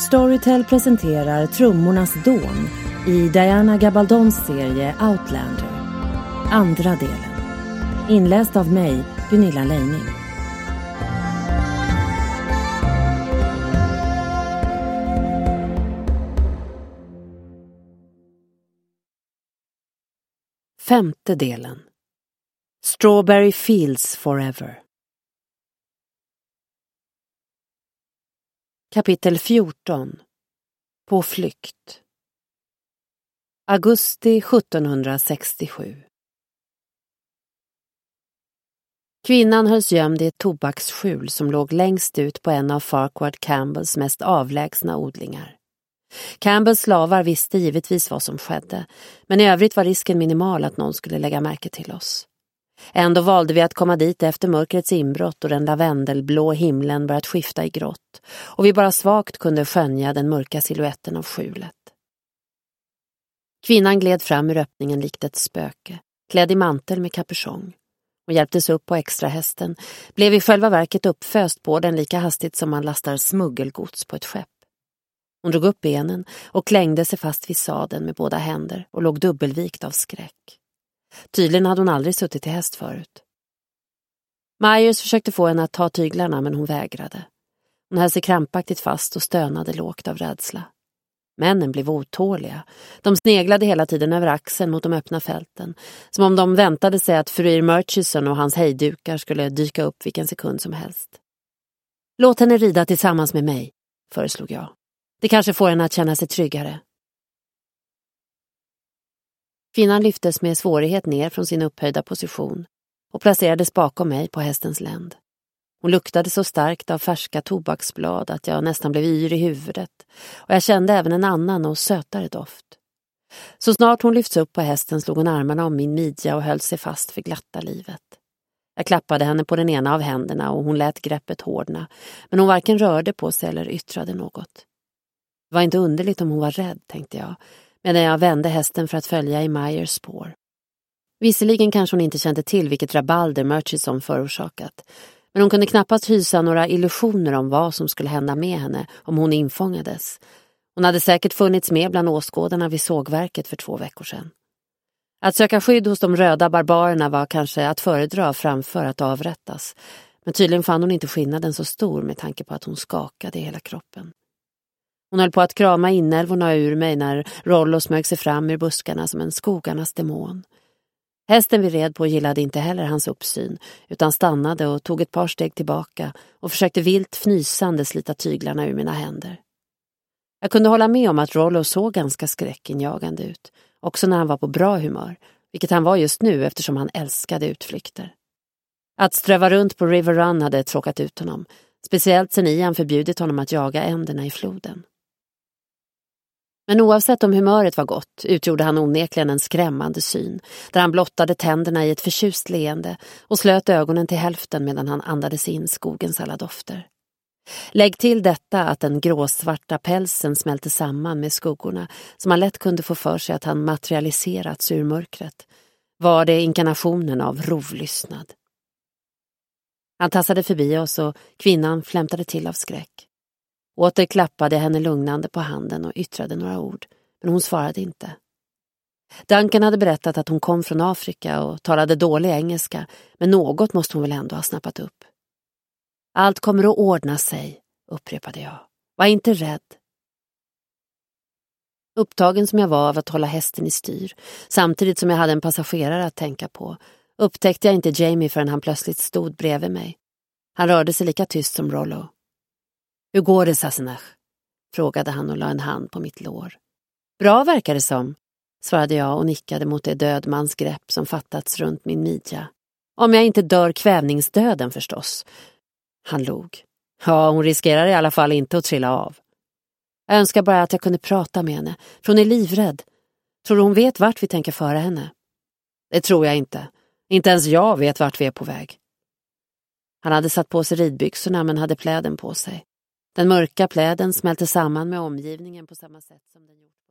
Storytel presenterar Trummornas dån i Diana Gabaldons serie Outlander. Andra delen. Inläst av mig, Gunilla Leining. Femte delen. Strawberry Fields Forever. Kapitel 14. På flykt. Augusti 1767. Kvinnan hölls gömd i ett tobaksskjul som låg längst ut på en av Farquhar Campbells mest avlägsna odlingar. Campbells slavar visste givetvis vad som skedde, men i övrigt var risken minimal att någon skulle lägga märke till oss. Ändå valde vi att komma dit efter mörkrets inbrott och den lavendelblå himlen börjat skifta i grått, och vi bara svagt kunde skönja den mörka siluetten av skjulet. Kvinnan gled fram ur öppningen likt ett spöke, klädd i mantel med kapuschong, och hjälptes upp på extra hästen, blev i själva verket uppföst på den lika hastigt som man lastar smuggelgods på ett skepp. Hon drog upp benen och klängde sig fast vid sadeln med båda händer och låg dubbelvikt av skräck. Tydligen hade hon aldrig suttit till häst förut. Myers försökte få henne att ta tyglarna, men hon vägrade. Hon höll sig krampaktigt fast och stönade lågt av rädsla. Männen blev otåliga. De sneglade hela tiden över axeln mot de öppna fälten, som om de väntade sig att Fruir Murchison och hans hejdukar skulle dyka upp vilken sekund som helst. Låt henne rida tillsammans med mig, föreslog jag. Det kanske får henne att känna sig tryggare. Kvinnan lyftes med svårighet ner från sin upphöjda position och placerades bakom mig på hästens länd. Hon luktade så starkt av färska tobaksblad att jag nästan blev yr i huvudet, och jag kände även en annan och sötare doft. Så snart hon lyfts upp på hästen slog hon armarna om min midja och höll sig fast för glatta livet. Jag klappade henne på den ena av händerna och hon lät greppet hårdna, men hon varken rörde på sig eller yttrade något. Det var inte underligt om hon var rädd, tänkte jag, medan jag vände hästen för att följa i Myers spår. Visserligen kanske hon inte kände till vilket rabalder Murchison förorsakat, men hon kunde knappast hysa några illusioner om vad som skulle hända med henne om hon infångades. Hon hade säkert funnits med bland åskådarna vid sågverket för 2 veckor sedan. Att söka skydd hos de röda barbarerna var kanske att föredra framför att avrättas, men tydligen fann hon inte skillnaden så stor med tanke på att hon skakade i hela kroppen. Hon höll på att krama inälvorna ur mig när Rollo smög sig fram ur buskarna som en skogarnas demon. Hästen vi red på gillade inte heller hans uppsyn, utan stannade och tog ett par steg tillbaka och försökte vilt fnysande slita tyglarna ur mina händer. Jag kunde hålla med om att Rollo såg ganska skräckinjagande ut, också när han var på bra humör, vilket han var just nu eftersom han älskade utflykter. Att ströva runt på River Run hade tråkat ut honom, speciellt sen Ian förbjudit honom att jaga änderna i floden. Men oavsett om humöret var gott utgjorde han onekligen en skrämmande syn, där han blottade tänderna i ett förtjust leende och slöt ögonen till hälften medan han andades in skogens alla dofter. Lägg till detta att den gråsvarta pälsen smälte samman med skuggorna, som man lätt kunde få för sig att han materialiserats ur mörkret, var det inkarnationen av rovlystnad. Han tassade förbi oss och kvinnan flämtade till av skräck. Åter klappade henne lugnande på handen och yttrade några ord, men hon svarade inte. Duncan hade berättat att hon kom från Afrika och talade dålig engelska, men något måste hon väl ändå ha snappat upp. Allt kommer att ordna sig, upprepade jag. Var inte rädd. Upptagen som jag var av att hålla hästen i styr, samtidigt som jag hade en passagerare att tänka på, upptäckte jag inte Jamie förrän han plötsligt stod bredvid mig. Han rörde sig lika tyst som Rollo. Hur går det, Sassenach? Frågade han och la en hand på mitt lår. Bra verkar det som, svarade jag och nickade mot det dödmans grepp som fattats runt min midja. Om jag inte dör kvävningsdöden förstås. Han log. Ja, hon riskerar i alla fall inte att trilla av. Jag önskar bara att jag kunde prata med henne, för hon är livrädd. Tror du hon vet vart vi tänker föra henne? Det tror jag inte. Inte ens jag vet vart vi är på väg. Han hade satt på sig ridbyxorna men hade pläden på sig. Den mörka pläden smälte samman med omgivningen på samma sätt som den gjort.